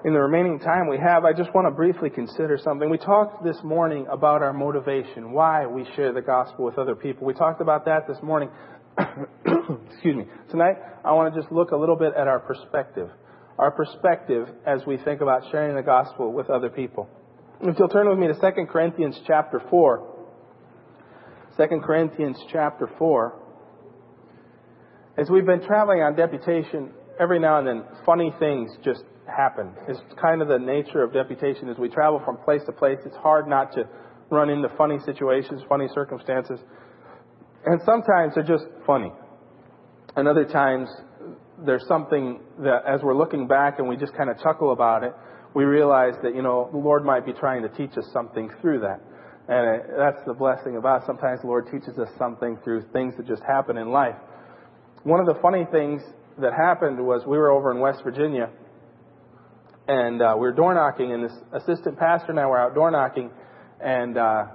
In the remaining time we have, I just want to briefly consider something. We talked this morning about our motivation, why we share the gospel with other people. We talked about that this morning. Excuse me. Tonight, I want to just look a little bit at our perspective. Our perspective as we think about sharing the gospel with other people. If you'll turn with me to 2 Corinthians chapter 4. 2 Corinthians chapter 4. As we've been traveling on deputation, every now and then funny things just happen. It's kind of the nature of deputation. As we travel from place to place, it's hard not to run into funny situations, funny circumstances. And sometimes they're just funny. And other times there's something that as we're looking back and we just kind of chuckle about it, we realize that, the Lord might be trying to teach us something through that. And that's the blessing about it. Sometimes the Lord teaches us something through things that just happen in life. One of the funny things that happened was we were over in West Virginia, and we were door knocking, and this assistant pastor and I were out door knocking, and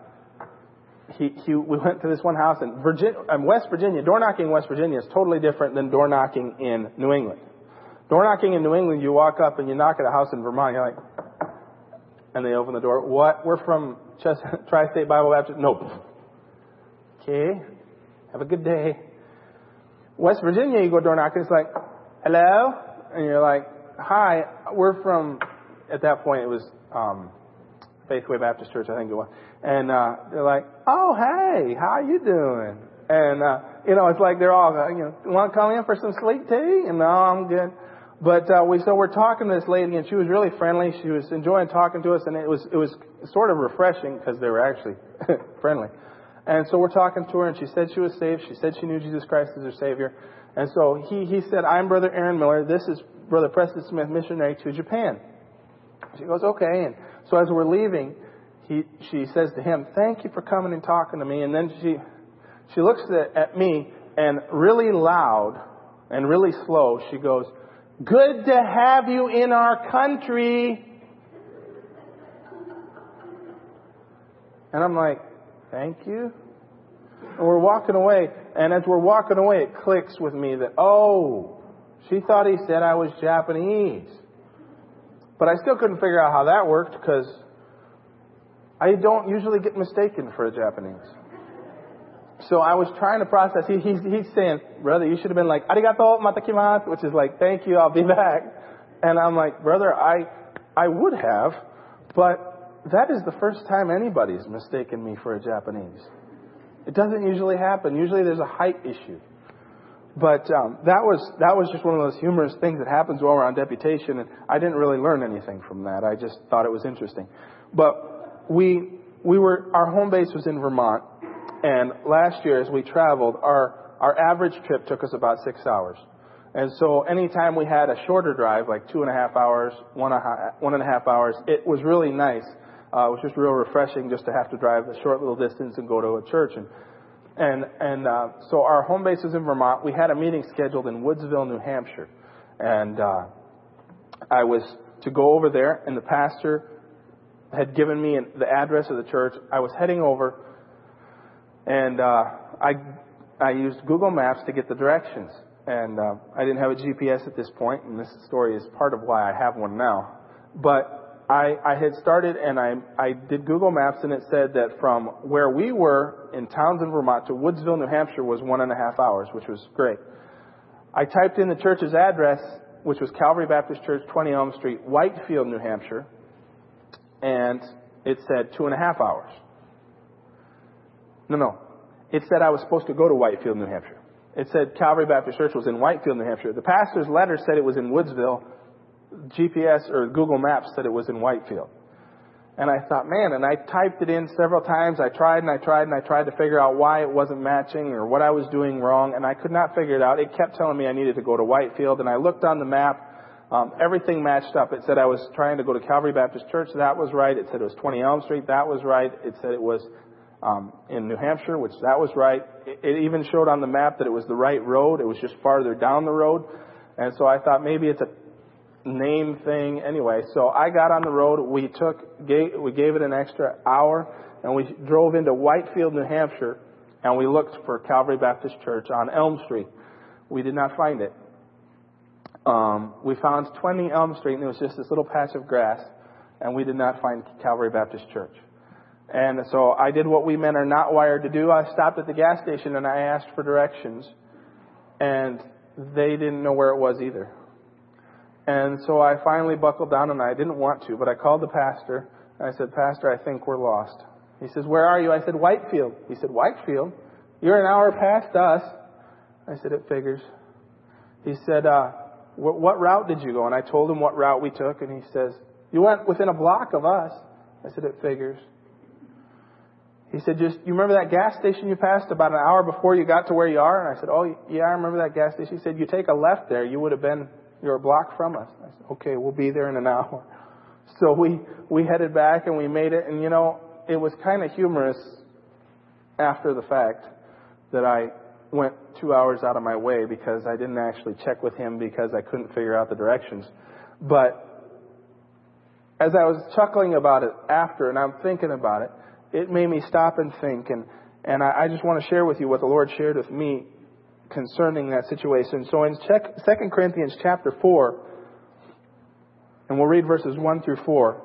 we went to this one house in West Virginia. Door knocking in West Virginia is totally different than door knocking in New England. Door knocking in New England, you walk up and you knock at a house in Vermont, you're like, and they open the door. What? We're from Tri-State Bible Baptist? Nope. Okay. Have a good day. West Virginia, you go door knocking, it's like, hello? And you're like, hi, we're from, at that point it was Faithway Baptist Church, I think it was. And they're like, oh, hey, how you doing? And, it's like they're all, want to come in for some sweet tea? And no, I'm good. But we're talking to this lady, and she was really friendly. She was enjoying talking to us, and it was sort of refreshing because they were actually friendly. And so we're talking to her, and she said she was saved. She said she knew Jesus Christ as her Savior. And so he said, I'm Brother Aaron Miller. This is Brother Preston Smith, missionary to Japan. She goes, okay. And so as we're leaving, she says to him, thank you for coming and talking to me. And then she looks at me, and really loud and really slow, she goes, good to have you in our country. And I'm like, thank you. And we're walking away. And as we're walking away, it clicks with me that, she thought he said I was Japanese. But I still couldn't figure out how that worked because I don't usually get mistaken for a Japanese. So I was trying to process. He's saying, brother, you should have been like, arigato matakimasu, which is like, thank you, I'll be back. And I'm like, brother, I would have, but that is the first time anybody's mistaken me for a Japanese. It doesn't usually happen. Usually there's a height issue. But that was just one of those humorous things that happens while we're on deputation, and I didn't really learn anything from that. I just thought it was interesting. But our home base was in Vermont, and last year as we traveled, our average trip took us about 6 hours. And so anytime we had a shorter drive, like 2.5 hours, 1.5 hours, it was really nice. It was just real refreshing just to have to drive a short little distance and go to a church. So our home base is in Vermont. We had a meeting scheduled in Woodsville, New Hampshire. And I was to go over there, and the pastor had given me the address of the church. I was heading over, and I used Google Maps to get the directions. And I didn't have a GPS at this point, and this story is part of why I have one now. But I had started, and I did Google Maps, and it said that from where we were in Townsend, Vermont to Woodsville, New Hampshire was 1.5 hours, which was great. I typed in the church's address, which was Calvary Baptist Church, 20 Elm Street, Whitefield, New Hampshire, and it said 2.5 hours. No. It said I was supposed to go to Whitefield, New Hampshire. It said Calvary Baptist Church was in Whitefield, New Hampshire. The pastor's letter said it was in Woodsville. GPS or Google Maps said it was in Whitefield. And I thought, man, and I typed it in several times. I tried to figure out why it wasn't matching or what I was doing wrong, and I could not figure it out. It kept telling me I needed to go to Whitefield, and I looked on the map. Everything matched up. It said I was trying to go to Calvary Baptist Church. That was right. It said it was 20 Elm Street. That was right. It said it was in New Hampshire, which that was right. It even showed on the map that it was the right road. It was just farther down the road. And so I thought maybe it's a name thing. Anyway, so I got on the road. We gave it an extra hour, and we drove into Whitefield, New Hampshire, and we looked for Calvary Baptist Church on Elm Street. We did not find it. we found 20 Elm Street, and it was just this little patch of grass, and we did not find Calvary Baptist Church. And so I did what we men are not wired to do. I stopped at the gas station and I asked for directions, and they didn't know where it was either. And so I finally buckled down, and I didn't want to, but I called the pastor, and I said, "Pastor, I think we're lost." He says, "Where are you?" I said, "Whitefield." He said, "Whitefield? You're an hour past us." I said, "It figures." He said, what route did you go? And I told him what route we took, and he says, "You went within a block of us." I said, "It figures." He said, "You remember that gas station you passed about an hour before you got to where you are?" And I said, "Oh, yeah, I remember that gas station." He said, "You take a left there, you're a block from us." I said, "Okay, we'll be there in an hour." So we headed back and we made it. And, it was kind of humorous after the fact that I went 2 hours out of my way because I didn't actually check with him because I couldn't figure out the directions. But as I was chuckling about it after, and I'm thinking about it, it made me stop and think. And I just want to share with you what the Lord shared with me concerning that situation. So in 2 Corinthians chapter 4, and we'll read verses 1 through 4.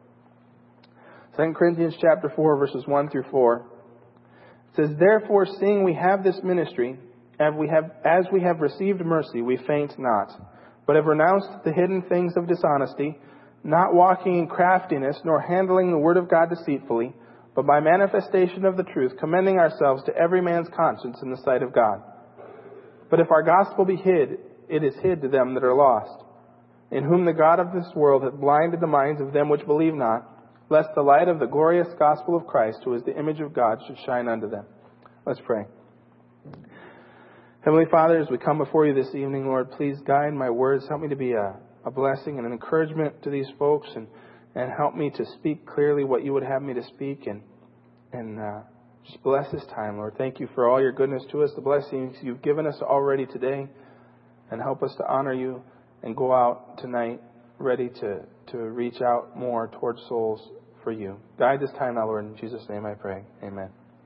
2 Corinthians chapter 4, verses 1 through 4. It says, "Therefore, seeing we have this ministry, as we have received mercy, we faint not, but have renounced the hidden things of dishonesty, not walking in craftiness, nor handling the word of God deceitfully, but by manifestation of the truth, commending ourselves to every man's conscience in the sight of God. But if our gospel be hid, it is hid to them that are lost, in whom the God of this world hath blinded the minds of them which believe not, lest the light of the glorious gospel of Christ, who is the image of God, should shine unto them." Let's pray. Heavenly Father, as we come before you this evening, Lord, please guide my words. Help me to be a blessing and an encouragement to these folks, and help me to speak clearly what you would have me to speak, and just bless this time, Lord. Thank you for all your goodness to us, the blessings you've given us already today, and help us to honor you and go out tonight ready to reach out more towards souls for you. Guide this time now, Lord. In Jesus' name I pray. Amen.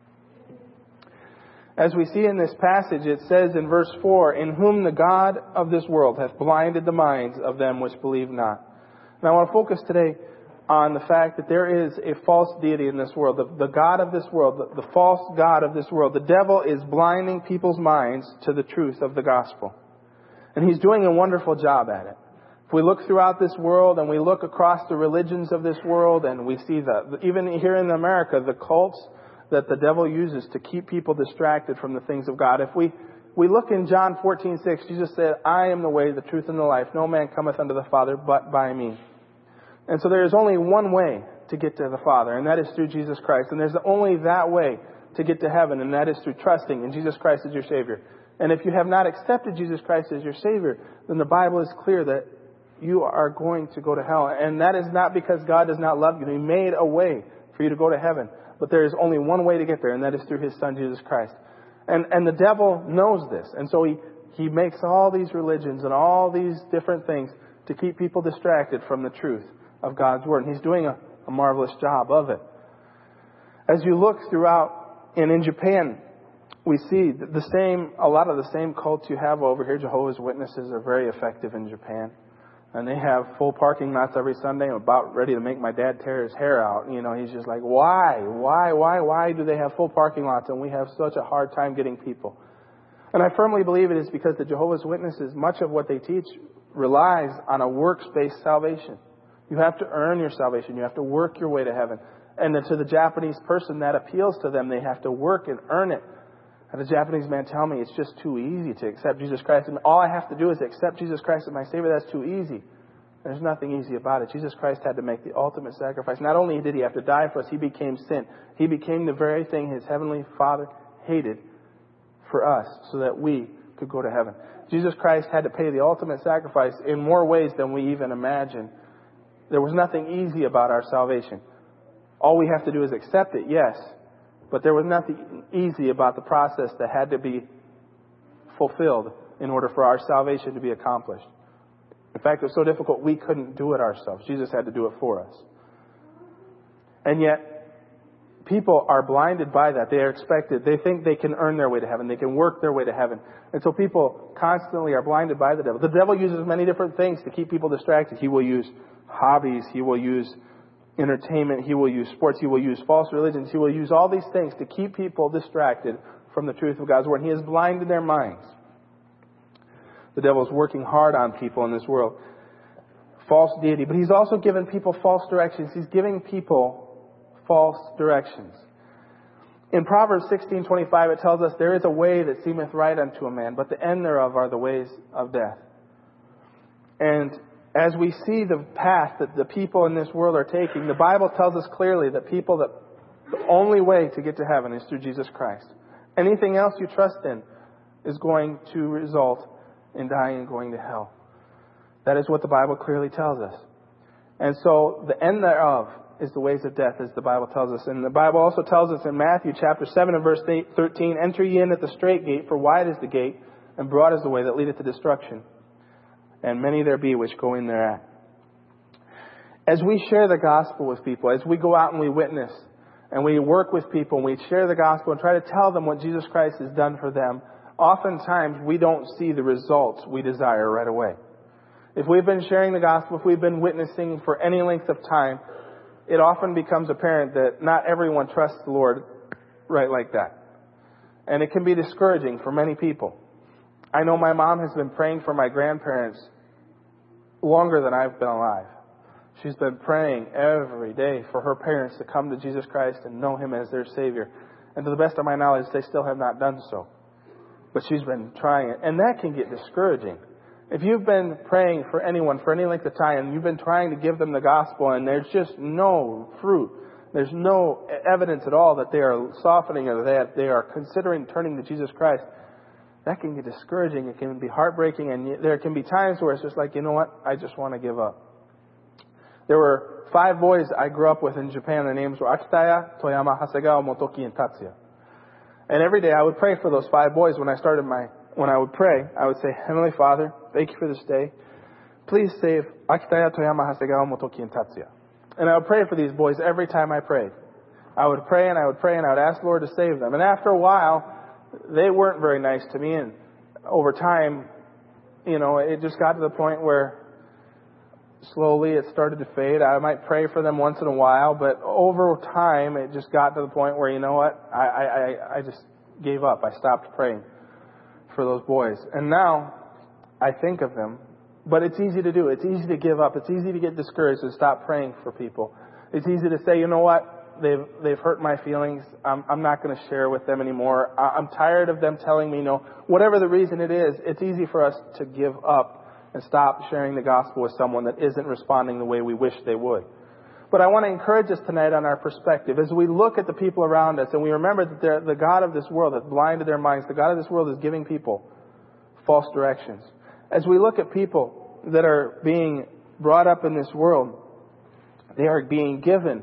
As we see in this passage, it says in verse 4, "In whom the God of this world hath blinded the minds of them which believe not." And I want to focus today on the fact that there is a false deity in this world. The God of this world, the false God of this world. The devil is blinding people's minds to the truth of the gospel. And he's doing a wonderful job at it. If we look throughout this world and we look across the religions of this world, and we see that even here in America, the cults that the devil uses to keep people distracted from the things of God. If we look in John 14:6, Jesus said, "I am the way, the truth, and the life. No man cometh unto the Father but by me." And so there is only one way to get to the Father, and that is through Jesus Christ. And there's only that way to get to heaven, and that is through trusting in Jesus Christ as your Savior. And if you have not accepted Jesus Christ as your Savior, then the Bible is clear that you are going to go to hell. And that is not because God does not love you. He made a way for you to go to heaven. But there is only one way to get there, and that is through His Son, Jesus Christ. And the devil knows this. And so he makes all these religions and all these different things to keep people distracted from the truth of God's Word. And he's doing a marvelous job of it. As you look throughout, and in Japan, we see a lot of the same cults you have over here. Jehovah's Witnesses are very effective in Japan. And they have full parking lots every Sunday. I'm about ready to make my dad tear his hair out. He's just like, why do they have full parking lots and we have such a hard time getting people? And I firmly believe it is because the Jehovah's Witnesses, much of what they teach relies on a works-based salvation. You have to earn your salvation. You have to work your way to heaven. And then to the Japanese person, that appeals to them. They have to work and earn it. And the Japanese man tell me it's just too easy to accept Jesus Christ. And all I have to do is accept Jesus Christ as my Savior. That's too easy. There's nothing easy about it. Jesus Christ had to make the ultimate sacrifice. Not only did He have to die for us, He became sin. He became the very thing His Heavenly Father hated for us so that we could go to heaven. Jesus Christ had to pay the ultimate sacrifice in more ways than we even imagine. There was nothing easy about our salvation. All we have to do is accept it, yes. But there was nothing easy about the process that had to be fulfilled in order for our salvation to be accomplished. In fact, it was so difficult we couldn't do it ourselves. Jesus had to do it for us. And yet, People are blinded by that. They are expected. They think they can earn their way to heaven. They can work their way to heaven. And so people constantly are blinded by the devil. The devil uses many different things to keep people distracted. He will use hobbies. He will use entertainment. He will use sports. He will use false religions. He will use all these things to keep people distracted from the truth of God's Word. He has blinded their minds. The devil is working hard on people in this world. False deity. But he's also given people false directions. He's giving people false directions. In Proverbs 16:25, it tells us, there is a way that seemeth right unto a man, but the end thereof are the ways of death. And as we see the path that the people in this world are taking, the Bible tells us clearly that the only way to get to heaven is through Jesus Christ. Anything else you trust in is going to result in dying and going to hell. That is what the Bible clearly tells us. And so the end thereof is the ways of death, as the Bible tells us. And the Bible also tells us in Matthew chapter 7 and verse 13, enter ye in at the strait gate, for wide is the gate, and broad is the way that leadeth to destruction. And many there be which go in thereat. As we share the gospel with people, as we go out and we witness, and we work with people, and we share the gospel and try to tell them what Jesus Christ has done for them, oftentimes we don't see the results we desire right away. If we've been sharing the gospel, if we've been witnessing for any length of time, it often becomes apparent that not everyone trusts the Lord right like that. And it can be discouraging for many people. I know my mom has been praying for my grandparents longer than I've been alive. She's been praying every day for her parents to come to Jesus Christ and know Him as their Savior. And to the best of my knowledge, they still have not done so. But she's been trying it. And that can get discouraging. If you've been praying for anyone for any length of time and you've been trying to give them the gospel and there's just no fruit, there's no evidence at all that they are softening or that they are considering turning to Jesus Christ, that can get discouraging. It can be heartbreaking, and there can be times where it's just like, you know what, I just want to give up. There were 5 boys I grew up with in Japan. Their names were Akitaya, Toyama, Hasegawa, Motoki, and Tatsuya. And every day I would pray for those 5 boys. When I would pray, I would say, Heavenly Father, thank you for this day. Please save Akitaya, Toyama, Hasegawa, Motoki, and Tatsuya. And I would pray for these boys every time I prayed. I would pray and I would pray and I would ask the Lord to save them. And after a while, they weren't very nice to me. And over time, it just got to the point where slowly it started to fade. I might pray for them once in a while, but over time, it just got to the point where, you know what, I just gave up. I stopped praying for those boys. And now I think of them, but it's easy to do. It's easy to give up. It's easy to get discouraged and stop praying for people. It's easy to say, you know what, they've hurt my feelings. I'm not going to share with them anymore. I'm tired of them telling me no. Whatever the reason it is, it's easy for us to give up and stop sharing the gospel with someone that isn't responding the way we wish they would. But I want to encourage us tonight on our perspective. As we look at the people around us and we remember that the God of this world has blinded their minds, the God of this world is giving people false directions. As we look at people that are being brought up in this world, they are being given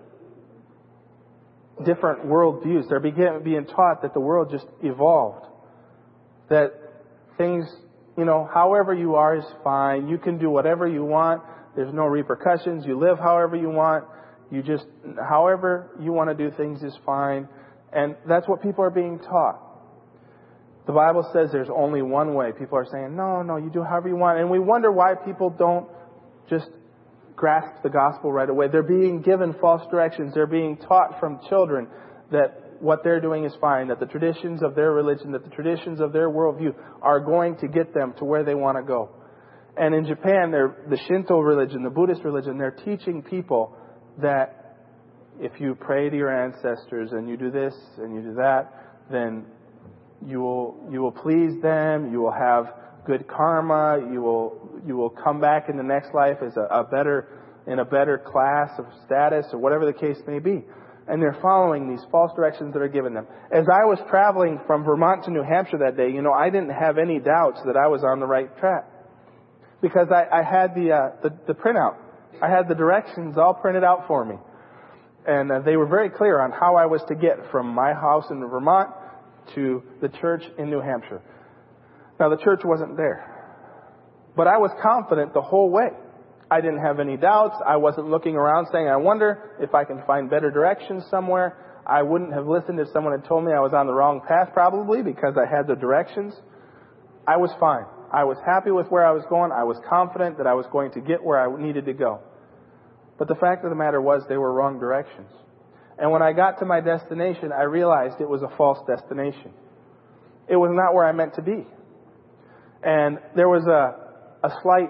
different worldviews. They're being taught that the world just evolved. That things, however you are is fine. You can do whatever you want. There's no repercussions. You live however you want. However you want to do things is fine. And that's what people are being taught. The Bible says there's only one way. People are saying, no, you do however you want. And we wonder why people don't just grasp the gospel right away. They're being given false directions. They're being taught from children that what they're doing is fine, that the traditions of their religion, that the traditions of their worldview are going to get them to where they want to go. And in Japan, the Shinto religion, the Buddhist religion, they're teaching people that if you pray to your ancestors and you do this and you do that, then you will please them, you will have good karma, you will come back in the next life as in a better class of status or whatever the case may be. And they're following these false directions that are given them. As I was traveling from Vermont to New Hampshire that day, I didn't have any doubts that I was on the right track. Because I had the printout. I had the directions all printed out for me. And they were very clear on how I was to get from my house in Vermont to the church in New Hampshire. Now, the church wasn't there. But I was confident the whole way. I didn't have any doubts. I wasn't looking around saying, I wonder if I can find better directions somewhere. I wouldn't have listened if someone had told me I was on the wrong path, probably, because I had the directions. I was fine. I was happy with where I was going. I was confident that I was going to get where I needed to go. But the fact of the matter was they were wrong directions. And when I got to my destination, I realized it was a false destination. It was not where I meant to be. And there was a slight,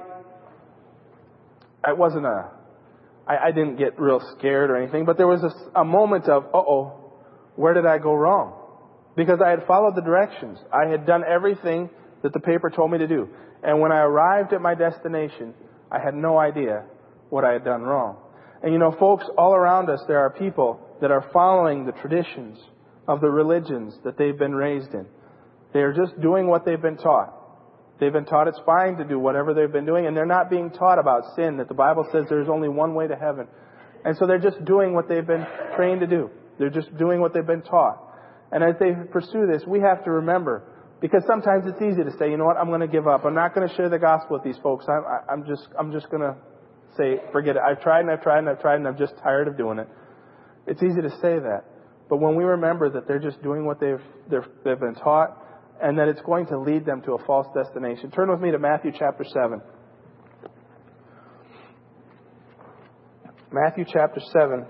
I didn't get real scared or anything, but there was a moment of, where did I go wrong? Because I had followed the directions. I had done everything that the paper told me to do. And when I arrived at my destination, I had no idea what I had done wrong. And you know, folks, all around us, there are people that are following the traditions of the religions that they've been raised in. They are just doing what they've been taught. They've been taught it's fine to do whatever they've been doing, and they're not being taught about sin, that the Bible says there's only one way to heaven. And so they're just doing what they've been trained to do. They're just doing what they've been taught. And as they pursue this, we have to remember, because sometimes it's easy to say, you know what, I'm going to give up. I'm not going to share the gospel with these folks. I'm just going to say, forget it. I've tried and I've tried and I've tried and I'm just tired of doing it. It's easy to say that. But when we remember that they're just doing what they've been taught, and that it's going to lead them to a false destination. Turn with me to Matthew chapter 7. Matthew chapter 7.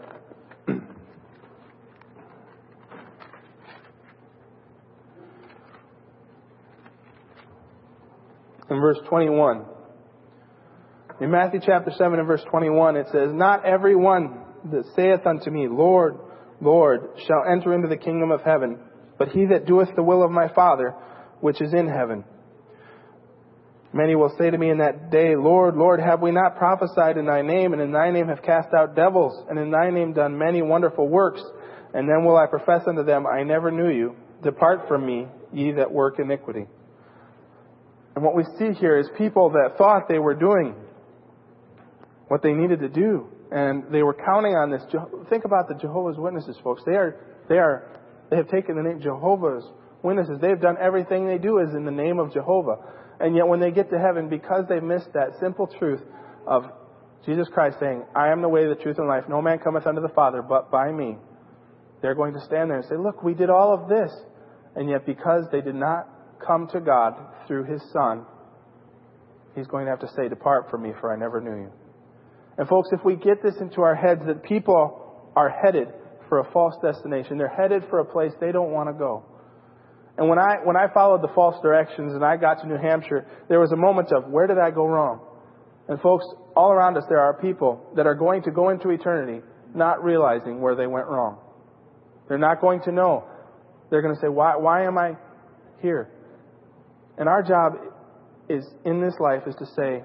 In verse 21. In Matthew chapter 7 and verse 21 it says, "Not every one that saith unto me, Lord, Lord, shall enter into the kingdom of heaven, but he that doeth the will of my Father, which is in heaven. Many will say to me in that day, Lord, Lord, have we not prophesied in thy name, and in thy name have cast out devils, and in thy name done many wonderful works? And then will I profess unto them, I never knew you. Depart from me, ye that work iniquity." And what we see here is people that thought they were doing what they needed to do, and they were counting on this. Think about the Jehovah's Witnesses, folks. They have taken the name Jehovah's Witnesses. They've done everything they do is in the name of Jehovah. And yet when they get to heaven, because they missed that simple truth of Jesus Christ saying, I am the way, the truth, and life. No man cometh unto the Father but by me. They're going to stand there and say, look, we did all of this. And yet because they did not come to God through His Son, He's going to have to say, depart from me, for I never knew you. And folks, if we get this into our heads that people are headed for a false destination, they're headed for a place they don't want to go. And when I followed the false directions and I got to New Hampshire, there was a moment of, where did I go wrong? And folks, all around us there are people that are going to go into eternity not realizing where they went wrong. They're not going to know. They're going to say, why am I here? And our job is in this life is to say,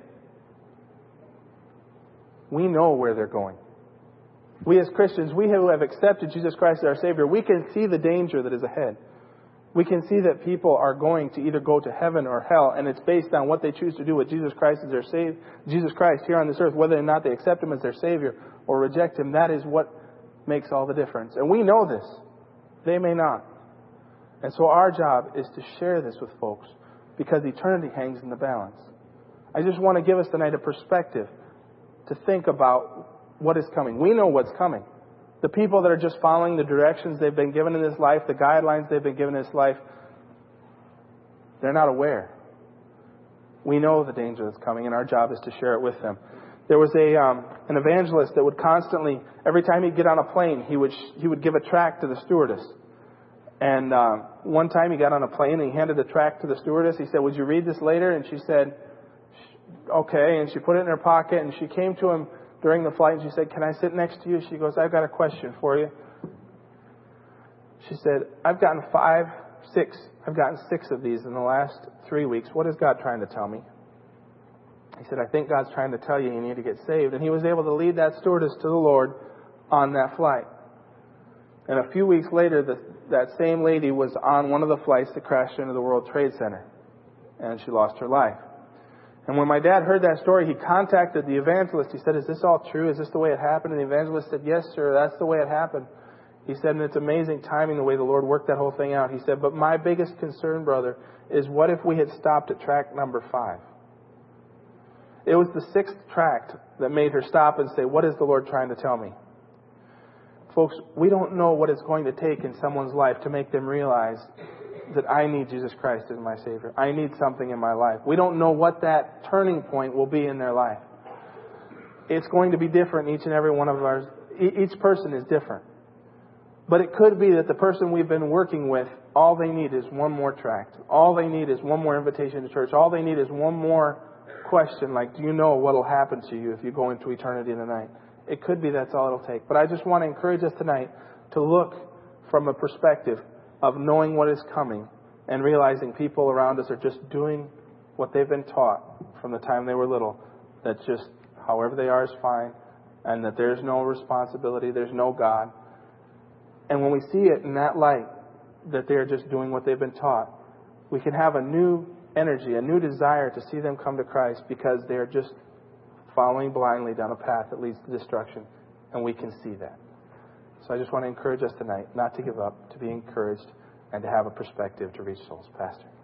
we know where they're going. We as Christians, we who have accepted Jesus Christ as our Savior, we can see the danger that is ahead. We can see that people are going to either go to heaven or hell, and it's based on what they choose to do with Jesus Christ as their Savior, Jesus Christ here on this earth, whether or not they accept Him as their Savior or reject Him. That is what makes all the difference. And we know this. They may not. And so our job is to share this with folks, because eternity hangs in the balance. I just want to give us tonight a perspective to think about what is coming. We know what's coming. The people that are just following the directions they've been given in this life, the guidelines they've been given in this life, they're not aware. We know the danger that's coming, and our job is to share it with them. There was an evangelist that would constantly, every time he'd get on a plane, he would give a tract to the stewardess. And one time he got on a plane and he handed the tract to the stewardess. He said, would you read this later? And she said, okay. And she put it in her pocket, and she came to him during the flight and she said, can I sit next to you? She goes, I've got a question for you. She said, I've gotten 6 of these in the last 3 weeks. What is God trying to tell me? He said, I think God's trying to tell you need to get saved. And he was able to lead that stewardess to the Lord on that flight. And a few weeks later, that same lady was on one of the flights that crashed into the World Trade Center. And she lost her life. And when my dad heard that story, he contacted the evangelist. He said, is this all true? Is this the way it happened? And the evangelist said, yes, sir, that's the way it happened. He said, and it's amazing timing the way the Lord worked that whole thing out. He said, but my biggest concern, brother, is what if we had stopped at tract number 5? It was the 6th tract that made her stop and say, what is the Lord trying to tell me? Folks, we don't know what it's going to take in someone's life to make them realize that I need Jesus Christ as my Savior. I need something in my life. We don't know what that turning point will be in their life. It's going to be different, each and every one of ours. Each person is different. But it could be that the person we've been working with, all they need is one more tract. All they need is one more invitation to church. All they need is one more question, like, do you know what will happen to you if you go into eternity tonight? It could be that's all it'll take. But I just want to encourage us tonight to look from a perspective of knowing what is coming and realizing people around us are just doing what they've been taught from the time they were little. That just however they are is fine, and that there's no responsibility, there's no God. And when we see it in that light, that they're just doing what they've been taught, we can have a new energy, a new desire to see them come to Christ because they're just following blindly down a path that leads to destruction. And we can see that. So I just want to encourage us tonight not to give up, to be encouraged, and to have a perspective to reach souls. Pastor.